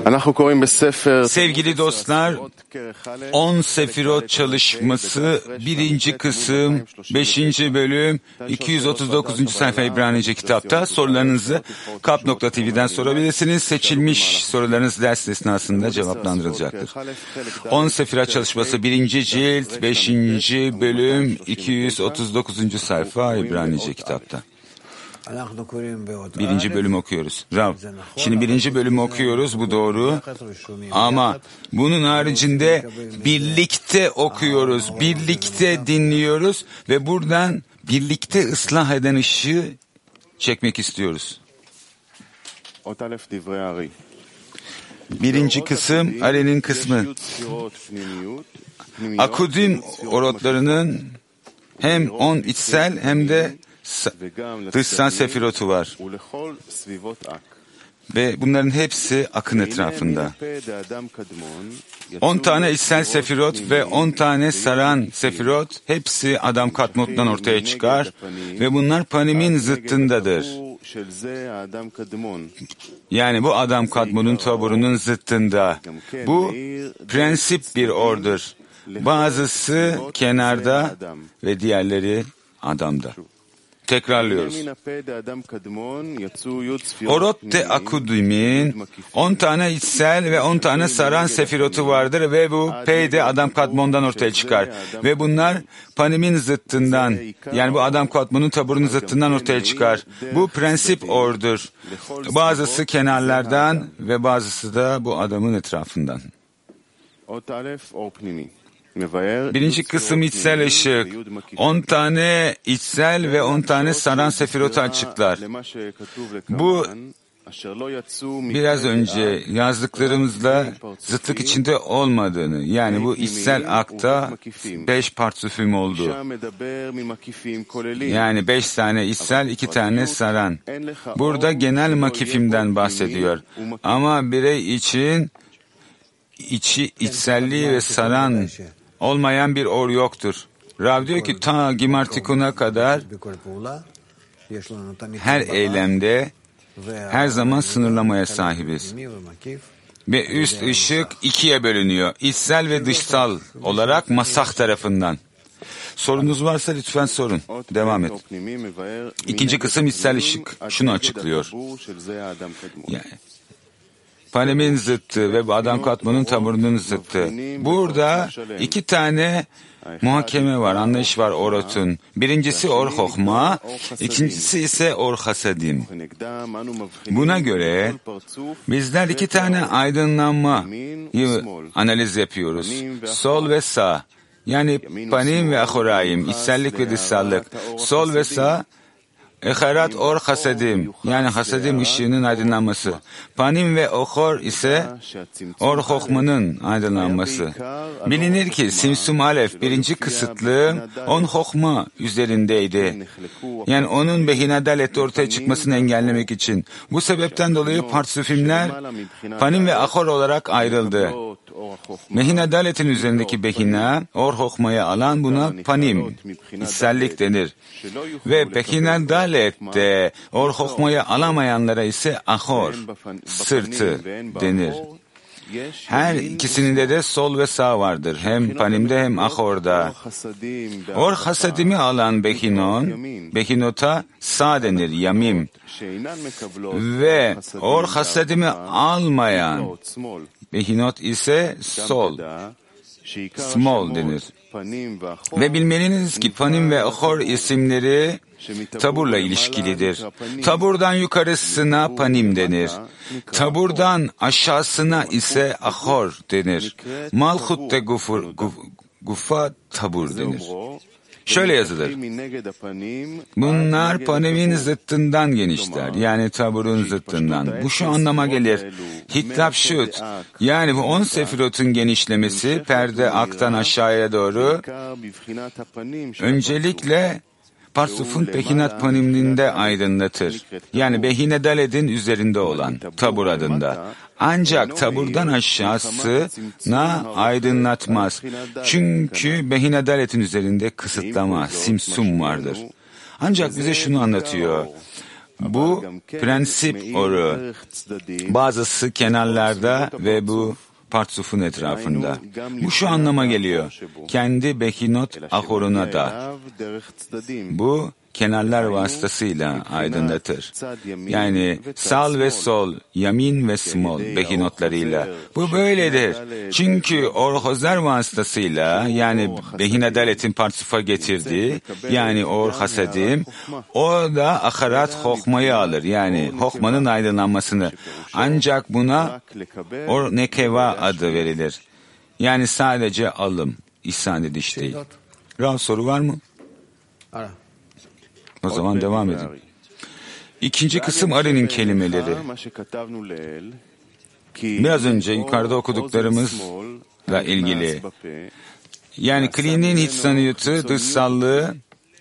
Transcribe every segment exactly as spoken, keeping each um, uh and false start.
Sevgili dostlar, on Sefirot çalışması birinci kısım beşinci bölüm iki yüz otuz dokuzuncu sayfa İbranice kitapta. Sorularınızı kap nokta tv'den sorabilirsiniz. Seçilmiş sorularınız ders esnasında cevaplandırılacaktır. on Sefirot çalışması birinci cilt beşinci bölüm iki yüz otuz dokuzuncu sayfa İbranice kitapta. Birinci bölüm okuyoruz. Rav. Şimdi birinci bölümü okuyoruz, bu doğru. Ama bunun haricinde birlikte okuyoruz, birlikte dinliyoruz ve buradan birlikte ıslah eden ışığı çekmek istiyoruz. Birinci kısım, Ari'nin kısmı. Akudim orotlarının hem on içsel hem de dışsal sefirotu var. Ve bunların hepsi akın etrafında. On tane içsel sefirot ve on tane saran sefirot hepsi Adam Kadmon'dan ortaya çıkar ve bunlar Panim'in zıttındadır. Yani bu Adam Kadmon'un taburunun zıttında. Bu prensip bir order. Bazısı kenarda ve diğerleri Adam'da. Tekrarlıyoruz. Orot de Akudim'in on tane içsel ve on tane saran sefirotu vardır ve bu P'de Adam Kadmon'dan ortaya çıkar. Ve bunlar Panim'in zıttından, yani bu Adam Kadmon'un taburunun zıttından ortaya çıkar. Bu prensip ordur. Bazısı kenarlardan ve bazısı da bu adamın etrafından. Birinci kısım içsel ışık. On tane içsel ve on tane saran sefirotu açıklar. Bu biraz önce yazdıklarımızla zıtlık içinde olmadığını, yani bu içsel akta beş partsüfüm oldu. Yani beş tane içsel, iki tane saran. Burada genel makifimden bahsediyor. Ama birey için içi, içselliği ve saran olmayan bir or yoktur. Rav diyor ki ta Gimartikun'a kadar her eylemde her zaman sınırlamaya sahibiz. Ve üst ışık ikiye bölünüyor. İçsel ve dışsal olarak masah tarafından. Sorunuz varsa lütfen sorun. Devam et. İkinci kısım içsel ışık. Şunu açıklıyor. Yani Panim'in zıttı ve Adam Kadmon'un taburunun zıttı. Burada iki tane muhakeme var, anlayış var orotun. Birincisi or hokma, ikincisi ise or hasadim. Buna göre bizler iki tane aydınlanmayı analiz yapıyoruz. Sol ve sağ. Yani panim ve ahorayim, içsellik ve dışsallık. Sol ve sağ, Eharat or hasadim, yani hasadim ışığının aydınlanması. Panim ve ohor ise or hokmanın aydınlanması. Bilinir ki Simsum Alef birinci kısıtlı on hokma üzerindeydi. Yani onun behinadalette ortaya çıkmasını engellemek için. Bu sebepten dolayı partsüfimler panim ve ahor olarak ayrıldı. Mehinadaletin üzerindeki behina, or hokmayı alan buna panim, içsellik denir. Ve behinadalette or hokmayı alamayanlara ise ahor, sırtı denir. Her ikisinde de sol ve sağ vardır. Hem panimde hem ahorda. Or hasadimi alan behinon, behinota sağ denir, yamim. Ve or hasadimi almayan behinot ise sol, small denir. Ve bilmeliniz ki panim ve ahor isimleri taburla ilişkilidir. Taburdan yukarısına panim denir. Taburdan aşağısına ise ahor denir. Malchut de gufur, guf, gufa tabur denir. Şöyle yazılır. Bunlar Panim'in zıttından genişler. Yani taburun zıttından. Bu şu anlama gelir. Hitlapşut. Yani bu on sefirotun genişlemesi perde aktan aşağıya doğru öncelikle Parsuf'un Behinat Panim'inde aydınlatır. Yani Behinedalet'in üzerinde olan tabur adında. Ancak taburdan aşağısına aydınlatmaz. Çünkü Behinedalet'in üzerinde kısıtlama, simsum vardır. Ancak bize şunu anlatıyor. Bu prensip oru. Bazısı kenarlarda ve bu partsufun etrafında. Bu şu anlama geliyor. Kendi behinot ahoruna da. Bu kenarlar vasıtasıyla aydınlatır. Yani sağ ve sol, yamin ve smol behinotlarıyla. Bu böyledir. Çünkü orhozlar vasıtasıyla, yani behin adaletin partsufa getirdiği, yani or hasadim, o da aharat hokmayı alır. Yani hokmanın aydınlanmasını. Ancak buna or nekeva adı verilir. Yani sadece alım, ihsan ediş değil. Rav, soru var mı? O zaman devam edin. İkinci kısım Ari'nin kelimeleri. Biraz önce yukarıda okuduklarımızla ilgili. Yani klinin hitsaniyatı, dışsallığı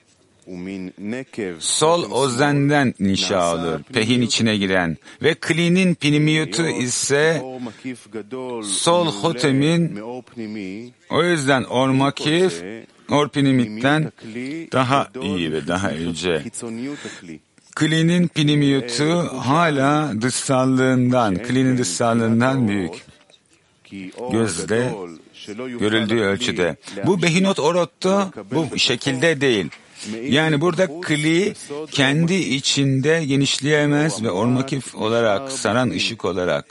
sol ozenden inşa olur, pehin içine giren. Ve klinin pinimiyatı ise sol hotemin, o yüzden or makif, or pinimitten daha iyi ve daha yüce. Klinin pinimiyatı hala dışsallığından, klinin dışsallığından büyük. Gözle görüldüğü ölçüde. Bu behinot orotta bu şekilde değil. Yani burada kli kendi içinde genişleyemez ve ormakif olarak, saran ışık olarak.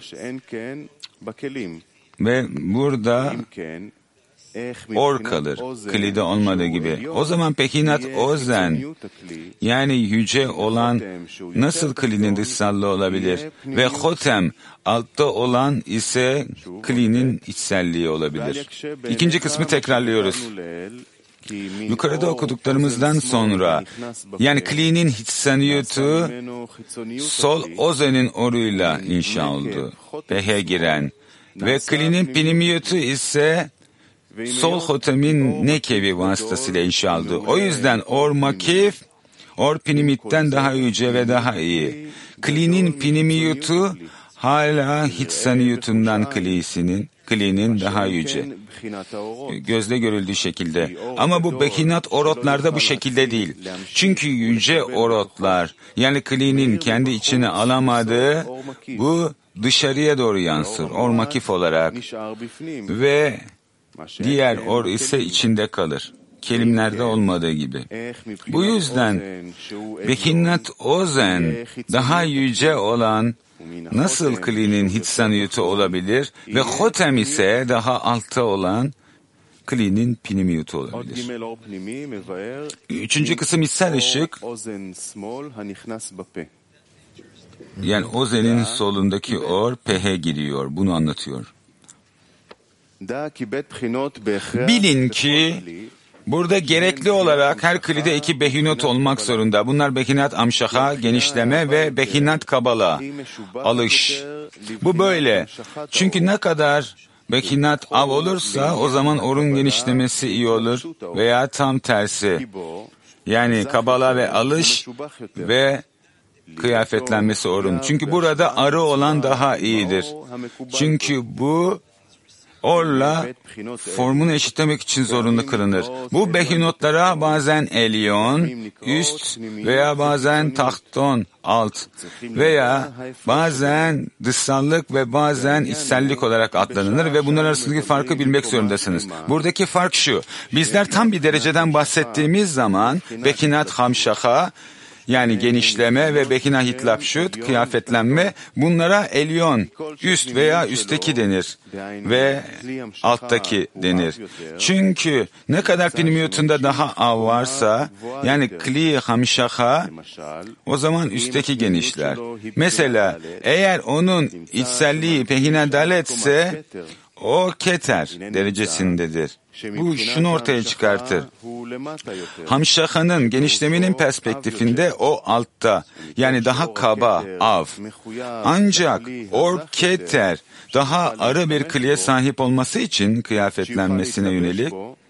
Ve burada or kalır, klide olmadığı gibi. O zaman pehinat ozen, yani yüce olan nasıl klinin dışsallığı olabilir? Ve hotem, altta olan ise klinin içselliği olabilir. İkinci kısmı tekrarlıyoruz. Yukarıda okuduklarımızdan sonra, yani klinin hitsaniyatı sol ozenin oruyla inşa oldu, pehe giren, ve klinin pinimiyatı ise sol hotemin nekevi vasıtasıyla inşa oldu. O yüzden or makif, or pinimitten daha yüce ve daha iyi. Klinin pinimiyatı hala hitsaniyatından klisinin, klinin daha yüce. Gözle görüldüğü şekilde. Ama bu behinat orotlarda bu şekilde değil. Çünkü yüce orotlar, yani klinin kendi içine alamadığı, bu dışarıya doğru yansır, or makif olarak. Ve diğer or ise içinde kalır. Kelimlerde olmadığı gibi. Bu yüzden behinat ozen, daha yüce olan, nasıl klinin hitsaniyatı olabilir ve hotem ise daha altta olan klinin pinimiyatı olabilir. Üçüncü kısım içsel ışık, yani ozenin solundaki or pehe giriyor. Bunu anlatıyor. Bilin ki burada gerekli olarak her klide iki behinot olmak zorunda. Bunlar behinat amşaha, genişleme ve behinat kabala, alış. Bu böyle. Çünkü ne kadar behinat av olursa o zaman orun genişlemesi iyi olur veya tam tersi. Yani kabala ve alış ve kıyafetlenmesi orun. Çünkü burada arı olan daha iyidir. Çünkü bu orla formunu eşitlemek için zorunlu kılınır. Bu behinotlara bazen elyon, üst veya bazen tahton, alt veya bazen dışsallık ve bazen içsellik olarak adlanır ve bunlar arasındaki farkı bilmek zorundasınız. Buradaki fark şu, bizler tam bir dereceden bahsettiğimiz zaman behinat hamşaha, yani genişleme ve bekina hitlapşut, kıyafetlenme, bunlara elyon, üst veya üstteki denir ve alttaki denir. Çünkü ne kadar pinimiyotunda daha av varsa, yani kli hamşaha, o zaman üstteki genişler. Mesela eğer onun içselliği pehine daletse, o keter derecesindedir. Bu şunu ortaya çıkartır. Hamşahanın genişlemenin perspektifinde o altta, yani daha kaba, av. Ancak or keter, daha arı bir kliye sahip olması için kıyafetlenmesine yönelik.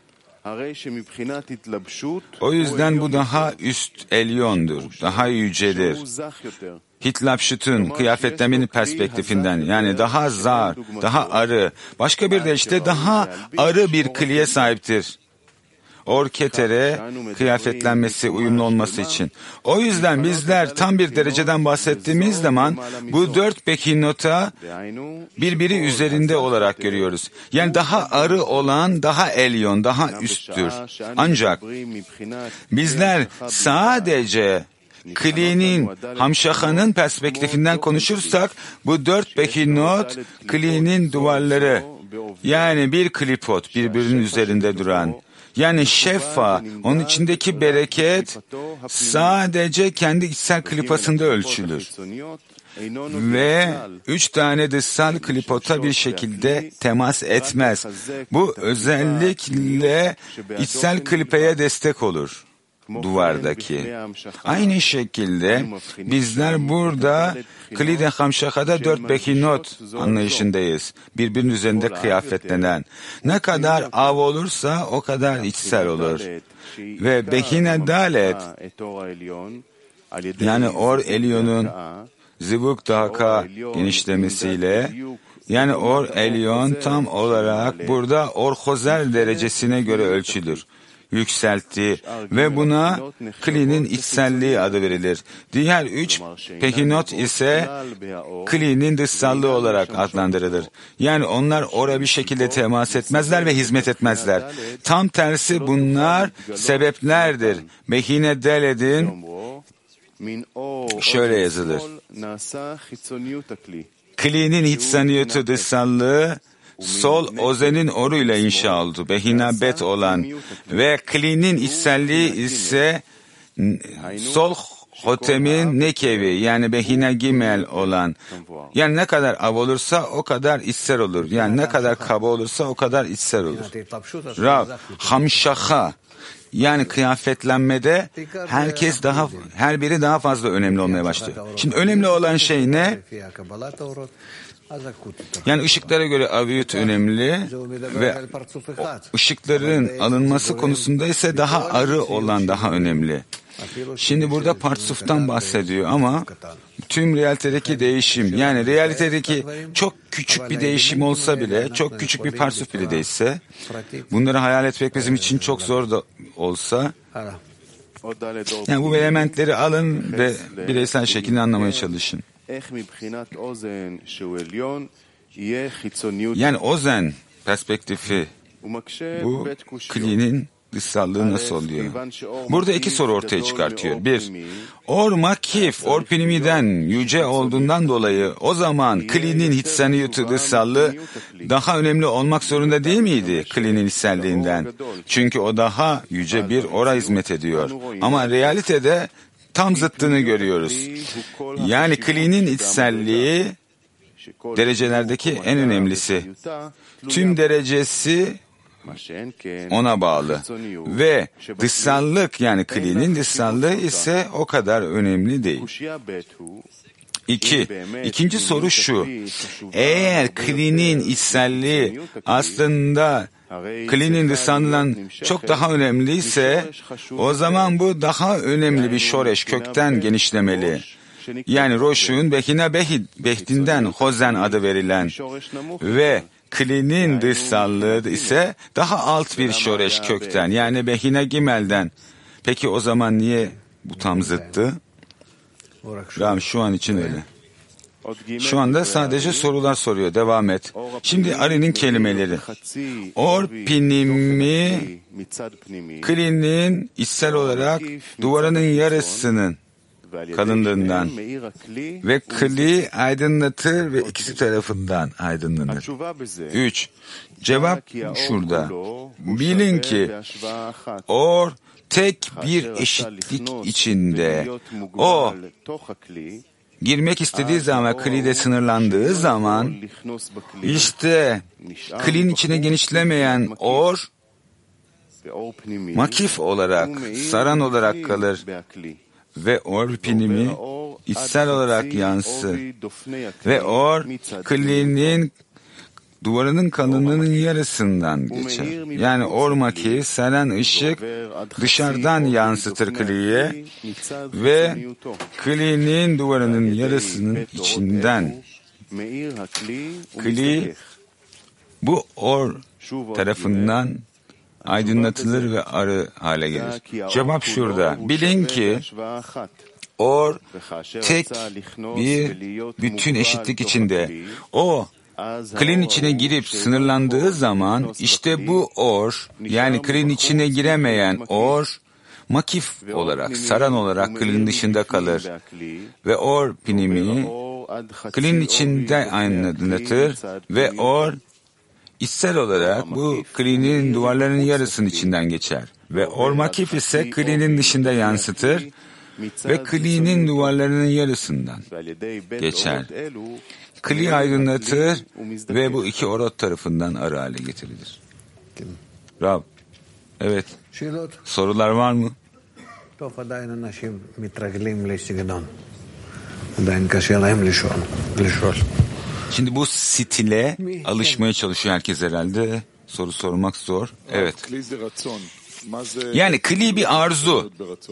O yüzden bu daha üst elyondur, daha yücedir. Hitlapşutun, kıyafetlemenin perspektifinden, yani daha zar, daha arı, başka bir de işte daha arı bir kliye sahiptir. or ketere kıyafetlenmesi, uyumlu olması için. O yüzden bizler tam bir dereceden bahsettiğimiz zaman bu dört bekinota birbiri üzerinde olarak görüyoruz. Yani daha arı olan daha elyon, daha üsttür. Ancak bizler sadece Kli'nin, Hamşaha'nın perspektifinden konuşursak bu dört bekinot Kli'nin duvarları, yani bir klipot birbirinin üzerinde duran, yani şefa, onun içindeki bereket sadece kendi içsel klipasında ölçülür. Ve üç tane dışsal klipota bir şekilde temas etmez. Bu özellikle içsel klipeye destek olur. Duvardaki. Aynı şekilde bizler burada Klide Hamşaha'da dört bekinot anlayışındayız. Birbirinin üzerinde kıyafetlenen. Ne kadar av olursa o kadar içsel olur. Ve Bekine Dalet, yani Or Elyon'un Zivuk Daka genişlemesiyle, yani Or Elyon tam olarak burada Or Hozel derecesine göre ölçülür. Yükseltti ve buna Kli'nin içselliği adı verilir. Diğer üç pekinot ise Kli'nin dışsallığı olarak adlandırılır. Yani onlar oraya bir şekilde temas etmezler ve hizmet etmezler. Tam tersi bunlar sebeplerdir. Bekine Dalet'in şöyle yazılır. Kli'nin hiçsaniyeti dışsallığı sol ozenin oruyla inşa oldu. Behina bet olan ve Kli'nin içselliği ise sol hotemin nekevi, yani Behina gimel olan. Yani ne kadar av olursa o kadar içsel olur. Yani ne kadar kaba olursa o kadar içsel olur. Rav, Hamşaha, yani kıyafetlenmede herkes daha, her biri daha fazla önemli olmaya başlıyor. Şimdi önemli olan şey ne? Yani ışıklara göre aviyut önemli ve ışıkların alınması konusunda ise daha arı olan daha önemli. Şimdi burada partsuftan bahsediyor ama tüm realitedeki değişim, yani realitedeki çok küçük bir değişim olsa bile, çok küçük bir partsuf bile değilse, bunları hayal etmek bizim için çok zor da olsa, yani bu elementleri alın ve bireysel şekilde anlamaya çalışın. Yani ozen perspektifi, bu Kli'nin dışsallığı nasıl oluyor? Burada iki soru ortaya çıkartıyor. Bir, Or Makif, Or Pinimi'den yüce olduğundan dolayı o zaman Kli'nin hiçsaniyeti dışsallığı daha önemli olmak zorunda değil miydi Kli'nin içselliğinden? Çünkü o daha yüce bir Or'a hizmet ediyor. Ama realitede tam zıttını görüyoruz. Yani Kli'nin içselliği derecelerdeki en önemlisi. Tüm derecesi ona bağlı. Ve dışsallık, yani Kli'nin dışsallığı ise o kadar önemli değil. İki, ikinci soru şu. Eğer Kli'nin içselliği aslında Kli'nin dışsallığından çok daha önemliyse, o zaman bu daha önemli bir şoreş, kökten genişlemeli. Yani Roş'un Bekina Behdi'nden Hozen adı verilen ve Kli'nin dışsallığı ise daha alt bir şoreş, kökten, yani Behina Gimel'den. Peki o zaman niye bu tam zıttı? Ram, şu an için öyle. Şu anda sadece sorular soruyor. Devam et. Şimdi Ari'nin kelimeleri. Or Pinimi, Kli'nin içsel olarak duvarının yarısının kalınlığından ve Kli aydınlatır ve ikisi tarafından aydınlanır. Üç. Cevap şurada. Bilin ki Or tek bir eşitlik içinde. O girmek istediği zaman, Kli'de sınırlandığı zaman, işte Kli'nin içine genişlemeyen Or makif olarak, saran olarak kalır. Ve Or Pinimi içsel olarak yansı. Ve Or Kli'nin duvarının kalınlığının yarısından geçer. Yani Or Maki, seren ışık dışarıdan yansıtır Kli'ye ve Kli'nin duvarının yarısının içinden. Kli bu Or tarafından aydınlatılır ve arı hale gelir. Cevap şurada. Bilin ki or tek bir bütün eşitlik içinde. O klin içine girip sınırlandığı zaman işte bu or, yani klin içine giremeyen or makif olarak, saran olarak klin dışında kalır. Ve or pinimi klin içinde aydınlatır ve or içsel olarak bu klinin duvarlarının yarısının içinden geçer. Ve or makif ise klinin dışında yansıtır ve klinin duvarlarının yarısından geçer. Kli aydınlatır ve bu iki orot tarafından arı hale getirilir. Rab, evet. Sorular var mı? Şimdi bu stile alışmaya çalışıyor herkes herhalde. Soru sormak zor. Evet. Yani kli bir arzu.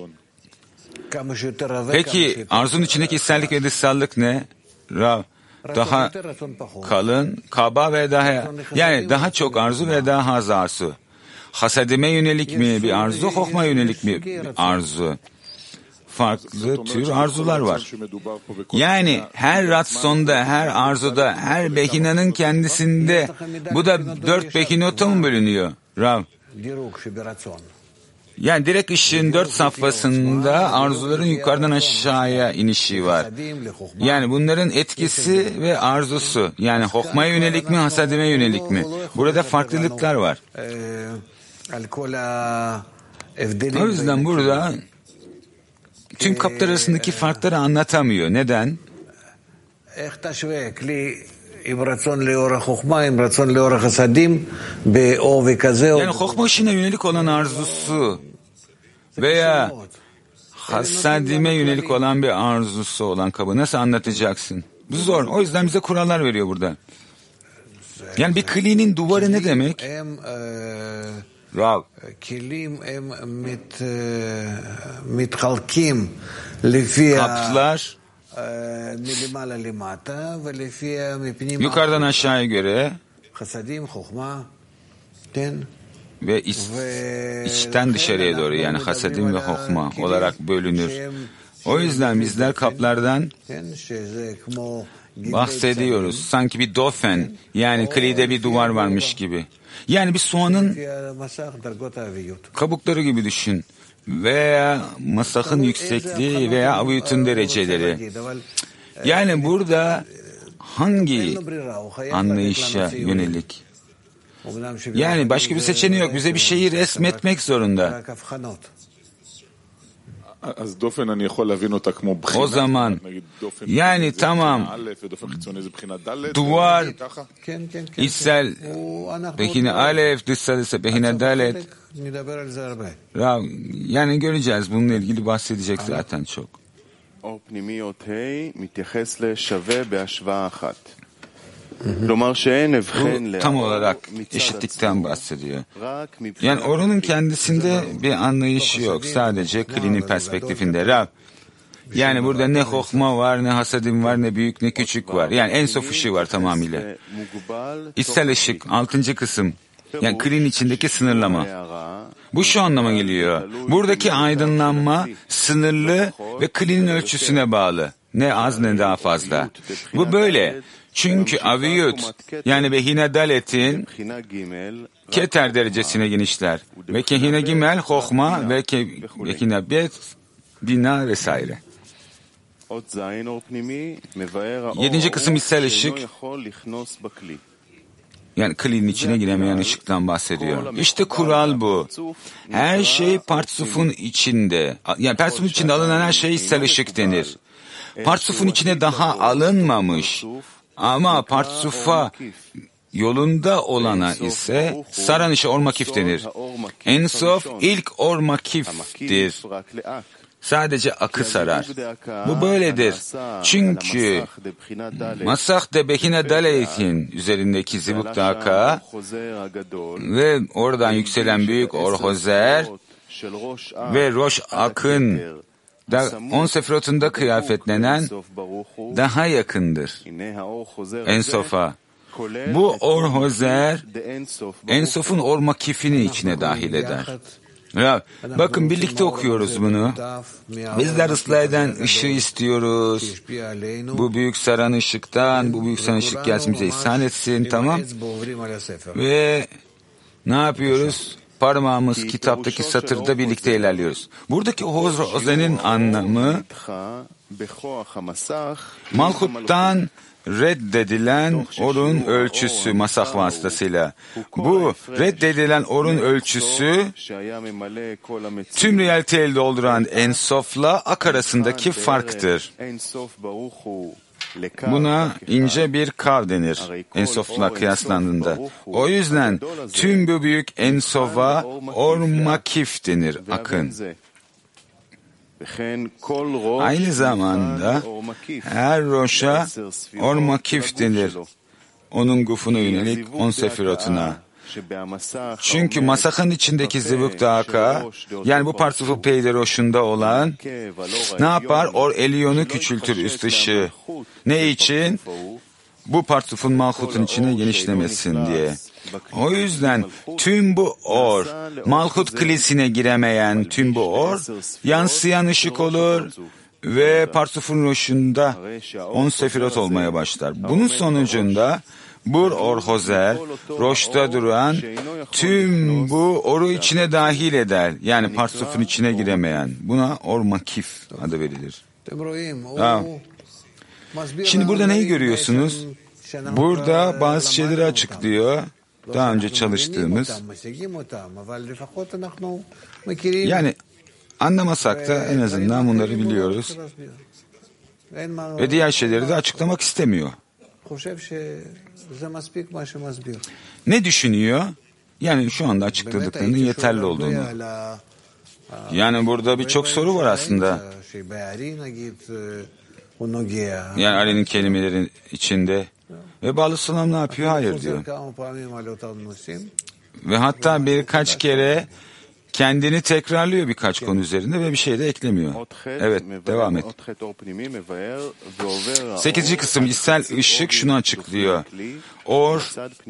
Peki arzunun içindeki içsellik ve dışsallık ne? Rab, daha kalın, kaba ve daha, yani daha çok arzu ve daha az arzu. Hasedime yönelik mi bir arzu, hokma yönelik mi bir arzu? Farklı tür arzular var. Yani her ratsonda, her arzuda, her behinanın kendisinde, bu da dört behinota mı bölünüyor? Rav. Yani direkt ışığın dört safhasında arzuların yukarıdan aşağıya inişi var. Yani bunların etkisi ve arzusu. Yani hokmaya yönelik mi, hasadime yönelik mi? Burada farklılıklar var. O yüzden burada tüm kaplar arasındaki farkları anlatamıyor. Neden? Yani hokma ışığına yönelik olan arzusu veya hasadime yönelik olan bir arzusu olan kabı nasıl anlatacaksın? Bu zor. O yüzden bize kurallar veriyor burada. Yani bir klinin duvarı ne demek? Rav. Kaplar yukarıdan aşağıya göre ve iç, içten dışarıya doğru, yani hasadim ve hokma olarak bölünür. O yüzden bizler kaplardan bahsediyoruz. Sanki bir dofen, yani klide bir duvar varmış gibi. Yani bir soğanın kabukları gibi düşün. Veya masahın yüksekliği veya aviyutun dereceleri. Yani burada hangi anlayışa yönelik? Yani başka bir seçeneği yok. Bize bir şeyi resmetmek zorunda. O zaman yani tamam, duvar içsel behine alef, dışsal ise behine dalet. Yani göreceğiz, bununla ilgili bahsedecek zaten çok. Bu tam olarak eşitlikten bahsediyor. Yani oranın kendisinde bir anlayışı yok. Sadece klinin perspektifinde. Rab. Yani burada ne hokma var, ne hasadim var, ne büyük, ne küçük var. Yani en sof ışığı var tamamıyla. İçsel ışık, altıncı kısım. Yani klinin içindeki sınırlama. Bu şu anlama geliyor. Buradaki aydınlanma sınırlı ve klinin ölçüsüne bağlı. Ne az ne daha fazla. Bu böyle. Çünkü aviyut, yani behine daletin keter derecesine genişler. Ve kehine gimel, hokma ve kehine bet, bina vesaire. Yedinci kısım içsel ışık. Yani klinin içine giremeyen ışıktan bahsediyor. İşte kural bu. Her şey partsufun içinde. Yani partsufun içinde alınan her şey içsel ışık denir. Partsufun içine daha alınmamış ama partsufa yolunda olana ise saran işe or makif denir. En sof ilk or makiftir. Sadece akı sarar. Bu böyledir. Çünkü masah de behine daletin üzerindeki zibuk daka ve oradan yükselen büyük orhozer ve roş akın da on sefirotunda kıyafetlenen daha yakındır En Sof'a. Bu Or Hozer, Ensof'un Or Makif'ini içine dahil eder. Ya, bakın birlikte okuyoruz bunu. Bizler ıslah eden ışığı istiyoruz. Bu büyük saran ışıktan, bu büyük saran ışık gelsin bize ihsan etsin, tamam. Ve ne yapıyoruz? Parmağımız kitaptaki satırda birlikte ilerliyoruz. Buradaki Hozer'in anlamı Malkut'tan reddedilen orun ölçüsü masah vasıtasıyla. Bu reddedilen orun ölçüsü tüm realiteyi dolduran Ensof'la Ak arasındaki farktır. Buna ince bir kav denir Ensof'la kıyaslandığında. O yüzden tüm bu büyük Ensof'a Or Makif denir, akın. Aynı zamanda her roşa Or Makif denir. Onun gufuna yönelik on sefirotuna. Çünkü masahın içindeki zıvık dağka, yani bu partıfı peyder roşunda olan, ne yapar? Or Elion'u küçültür üst ışığı. Ne için? Bu partıfın Malchut'un içine genişlemesin diye. O yüzden tüm bu or, Malchut kilisine giremeyen tüm bu or, yansıyan ışık olur ve partıfın roşunda on sefirot olmaya başlar. Bunun sonucunda Bur Or Hozer, roşta duran tüm bu oru içine dahil eder. Yani partıfın içine giremeyen. Buna Or Makif adı verilir. Ha. Şimdi burada neyi görüyorsunuz? Burada bazı şeyleri açıklıyor. Daha önce çalıştığımız. Yani anlamasak da en azından bunları biliyoruz. Ve diğer şeyleri de açıklamak istemiyor. Ne düşünüyor? Yani şu anda açıkladıklarının yeterli olduğunu. Yani burada birçok soru var aslında. Yani Ali'nin kelimeleri içinde. Ve Baal Salam ne yapıyor? Hayır diyor. Ve hatta birkaç kere kendini tekrarlıyor birkaç konu üzerinde ve bir şey de eklemiyor. Evet, devam et. Sekizinci kısım içsel ışık şunu açıklıyor. Or,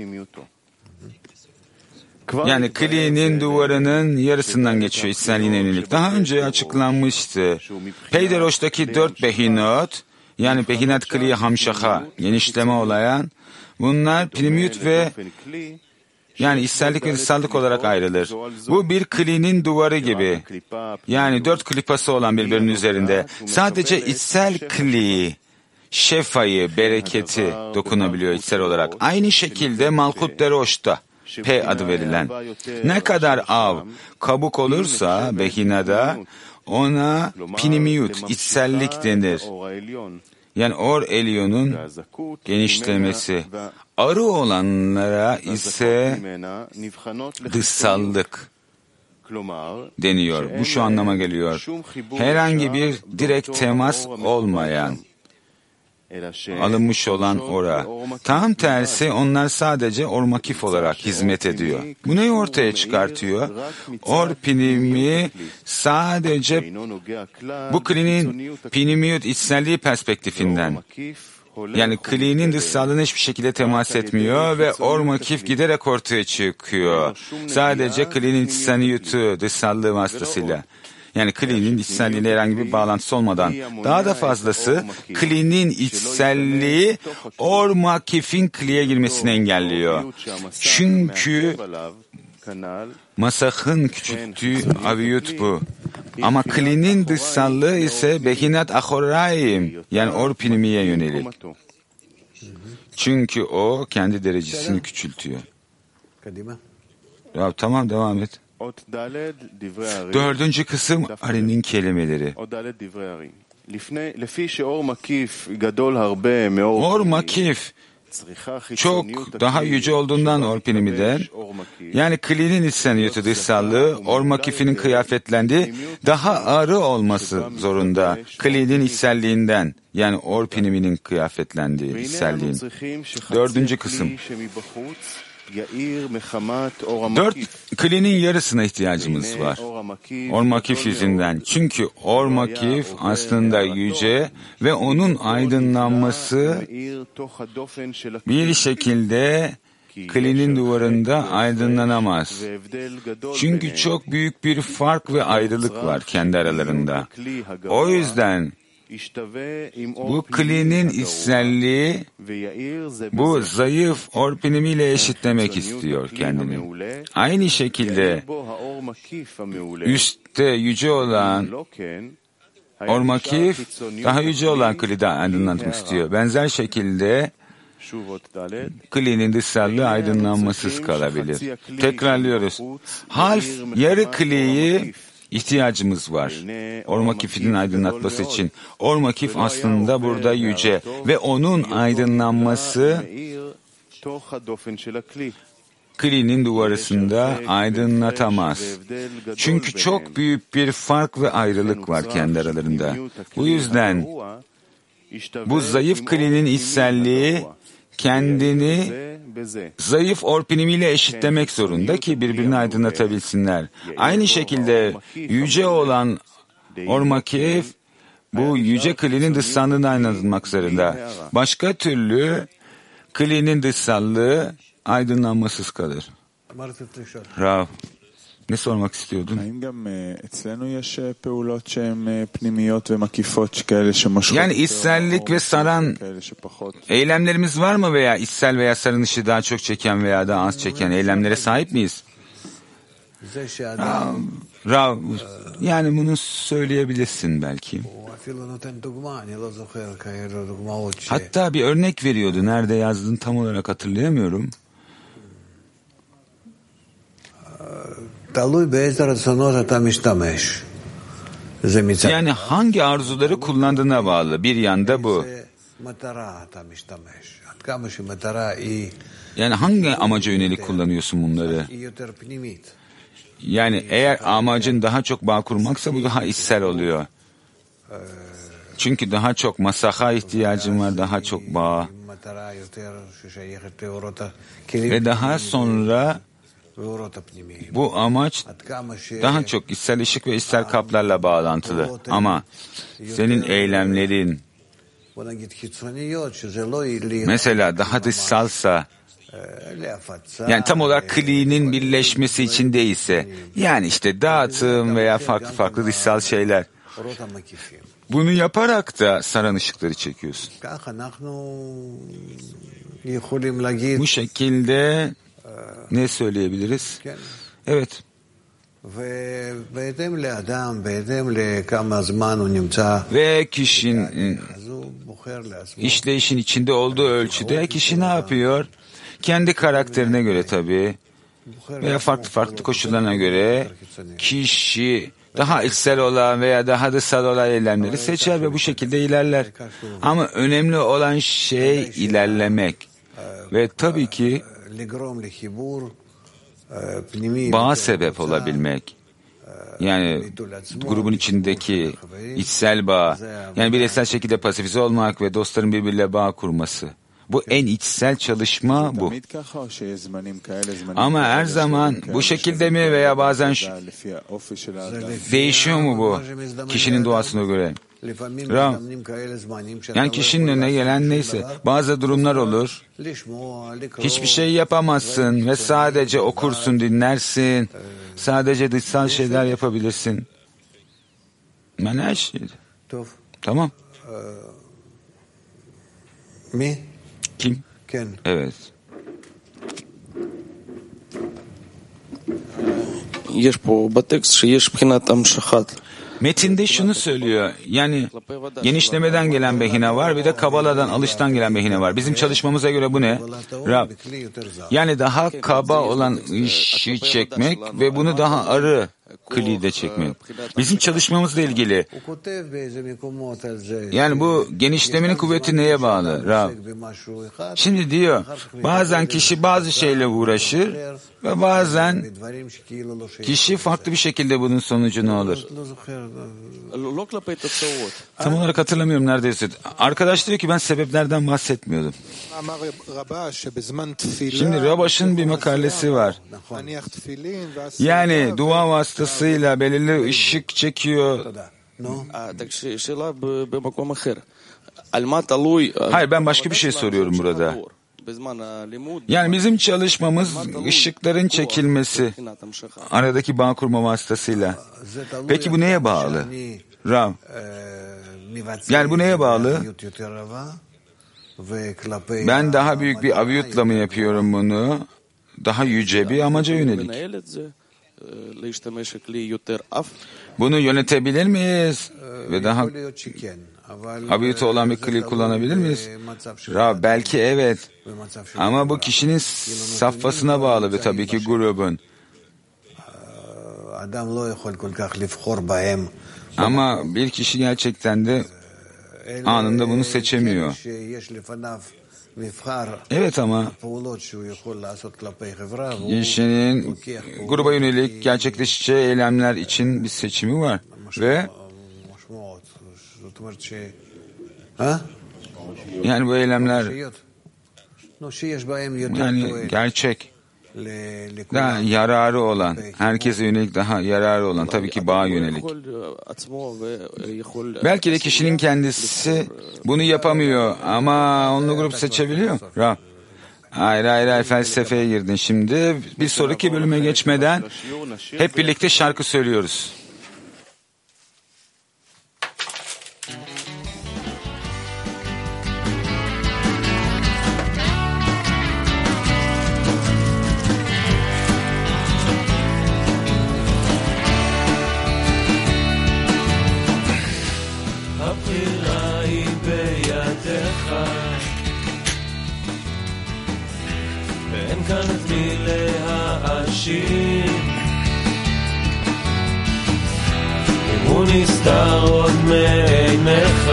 yani kliğinin duvarının yarısından geçiyor içselliğine yönelik. Daha önce açıklanmıştı. Peyderoş'taki dört behinot, yani behinat kliği hamşaha, genişleme olayan, bunlar primiyut ve yani içsellik ve dışsallık olarak ayrılır. Bu bir kliğinin duvarı gibi. Yani dört klipası olan birbirinin üzerinde. Sadece içsel kliği, şefayı, bereketi dokunabiliyor içsel olarak. Aynı şekilde Malkut Deroş'ta, P adı verilen. Ne kadar av, kabuk olursa behinada ona pinimiyut, içsellik denir. Yani Or Elion'un genişlemesi. Arı olanlara ise dışsallık deniyor. Bu şu anlama geliyor. Herhangi bir direkt temas olmayan, alınmış olan ora. Tam tersi onlar sadece Or Makif olarak hizmet ediyor. Bu neyi ortaya çıkartıyor? Or Pinimi sadece bu klinin Pinimiyut içselliği perspektifinden. Yani kliğinin dışsallığına hiçbir şekilde temas etmiyor ve Or Makif giderek ortaya çıkıyor. Sadece kliğinin içselliği dışsallığı vasıtasıyla. Yani kliğinin içselliğiyle herhangi bir bağlantısı olmadan. Daha da fazlası kliğinin içselliği Or Makif'in kliğe girmesini engelliyor. Çünkü masahın küçülttüğü aviyut bu. Ama kliğinin dışsallığı ise behinat ahorayim, yani Or Pinimi'ye yönelik. Çünkü o kendi derecesini küçültüyor. Ya tamam, devam et. Dördüncü kısım Ari'nin kelimeleri. Or Makif çok daha yüce olduğundan Or Pinimi'den, yani kliğinin içselliği dışsallığı Or Makif'inin kıyafetlendiği daha arı olması zorunda. Kliğinin içselliğinden, yani Or Pinimi'nin kıyafetlendiği içselliğin. Dördüncü kısım. Dört klinin yarısına ihtiyacımız var. Or Makif yüzünden. Çünkü Or Makif aslında yüce ve onun aydınlanması bir şekilde klinin duvarında aydınlanamaz. Çünkü çok büyük bir fark ve ayrılık var kendi aralarında. O yüzden bu klinin içselliği bu zayıf or pinimiyle eşitlemek istiyor kendini. Aynı şekilde üstte yüce olan Or Makif daha yüce olan klide aydınlatmak istiyor. Benzer şekilde klinin dışsallığı aydınlanmasız kalabilir. Tekrarlıyoruz. Half yarı kliyi ihtiyacımız var. Or Makif'in aydınlatması için. Or Makif aslında burada yüce ve onun aydınlanması klinin duvarısında aydınlatamaz. Çünkü çok büyük bir fark ve ayrılık var kendi aralarında. Bu yüzden bu zayıf klinin içselliği kendini zayıf or pinimiyle eşitlemek zorunda ki birbirini aydınlatabilsinler. Aynı şekilde yüce olan Or Makif bu yüce klinin dışsallığını aydınlatmak zorunda. Başka türlü klinin dışsallığı aydınlanmasız kalır. Rav, ne sormak istiyordun? Yani içsellik ve saran eylemlerimiz var mı veya içsel veya sarınışı daha çok çeken veya daha az çeken eylemlere sahip miyiz? Rav, Rav yani bunu söyleyebilirsin belki. Hatta bir örnek veriyordu. Nerede yazdığını tam olarak hatırlayamıyorum. Yani hangi arzuları kullandığına bağlı. Bir yanda bu. Yani hangi amaca yönelik kullanıyorsun bunları? Yani eğer amacın daha çok bağ kurmaksa bu daha içsel oluyor. Çünkü daha çok masaha ihtiyacın var, daha çok bağ. Ve daha sonra bu amaç daha çok içsel ışık ve içsel kaplarla bağlantılı. Ama senin eylemlerin mesela daha dışsalsa, yani tam olarak klinin birleşmesi için değilse, yani işte dağıtım veya farklı farklı dışsal şeyler. Bunu yaparak da saran ışıkları çekiyorsun. Bu şekilde ne söyleyebiliriz? Evet. Ve kişinin işleyişin içinde olduğu ölçüde kişi ne yapıyor? Kendi karakterine göre tabii veya farklı farklı koşullarına göre kişi daha içsel olan veya daha dışsal olan eylemleri seçer ve bu şekilde ilerler. Ama önemli olan şey ilerlemek. Ve tabii ki bağa sebep olabilmek. Yani grubun içindeki içsel bağ, yani bireysel şekilde pasifize olmak ve dostların birbiriyle bağ kurması. Bu en içsel çalışma bu. Ama her zaman bu şekilde mi veya bazen şu, değişiyor mu bu kişinin doğasına göre? Ram. Yani kişinin önüne gelen neyse. Bazı durumlar olur. Hiçbir şey yapamazsın ve sadece okursun, dinlersin. Sadece dışsal şeyler yapabilirsin. Ben her şey. Tamam. Mi? Kim? Ken. Evet. Metinde şunu söylüyor, yani genişlemeden gelen behine var, bir de kabaladan, alıştan gelen behine var. Bizim çalışmamıza göre bu ne? Rab, yani daha kaba olan işi çekmek ve bunu daha arı kliği de çekmeyelim. Bizim çalışmamızla ilgili. Yani bu genişlemenin kuvveti neye bağlı Rav? Şimdi diyor, bazen kişi bazı şeyle uğraşır ve bazen kişi farklı bir şekilde bunun sonucu ne olur? Tam olarak hatırlamıyorum neredeyse. Arkadaş diyor ki ben sebeplerden bahsetmiyordum. Şimdi Rabaş'ın bir makalesi var. Yani dua vasıtasıyla belirli ışık çekiyor. Hayır, ben başka bir şey soruyorum burada. Yani bizim çalışmamız ışıkların çekilmesi, aradaki bağ kurma vasıtasıyla. Peki bu neye bağlı? Rav. Yani bu neye bağlı? Ben daha büyük bir aviyutla mı yapıyorum bunu? Daha yüce bir amaca yönelik. Bunu yönetebilir miyiz? Ve daha aviyutu olan bir kli kullanabilir miyiz? Rav, belki evet. Ama bu kişinin safhasına bağlı ve tabii ki grubun. Ama bir kişi gerçekten de anında bunu seçemiyor. Evet ama kişinin gruba yönelik gerçekleşeceği eylemler için bir seçimi var. Ve yani bu eylemler yani gerçek, daha yararı olan, herkese yönelik daha yararı olan, tabii ki bağa yönelik. Belki de kişinin kendisi bunu yapamıyor ama onunla grup seçebiliyor. Rav. Hayır hayır hayır felsefeye girdin şimdi. Bir sonraki bölüme geçmeden hep birlikte şarkı söylüyoruz. אם הוא נסתר עוד מעיניך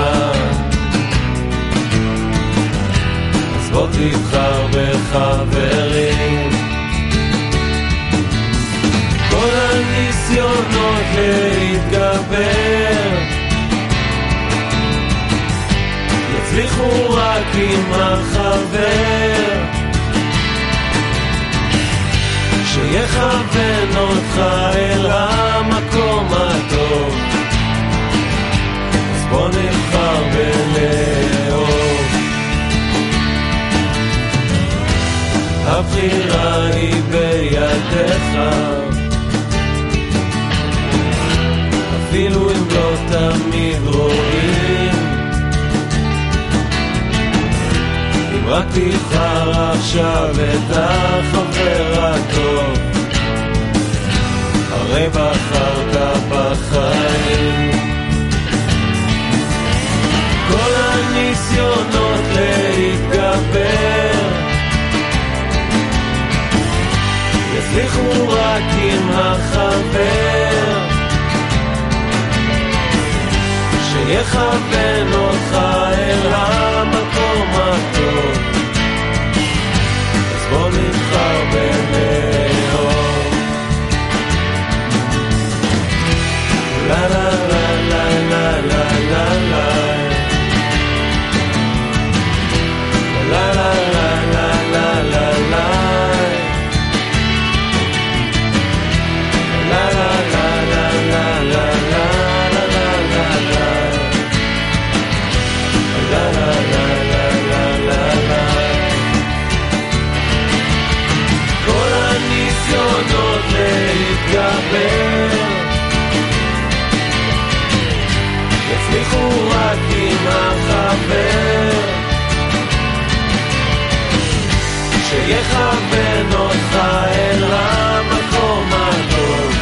אז בוא תבחר בחברים כל הניסיונות להתגבר יצליחו רק עם החבר שיכוון אותך אל המקום הטוב אז בוא נבחר בלאהוב הבחירה היא בידיך אפילו אם לא תמיד רואים אם רק תבחר עכשיו את החבר הטוב הרי בחרת בחיים כל הניסיונות להתגבר יצליחו רק עם החבר שיכוון אותך אל המקום הטוב אז בוא נבחר בלאהוב לה לה לה לה לה לה לה לה לה לה לה לה לה לה יצליחו רק עם החבר שיכוון אותך אל המקום הטוב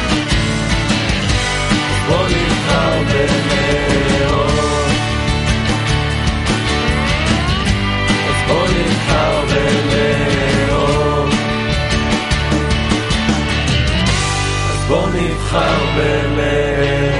בוא נבחר בלאהוב אז בוא נבחר בלאהוב אז בוא נבחר בלב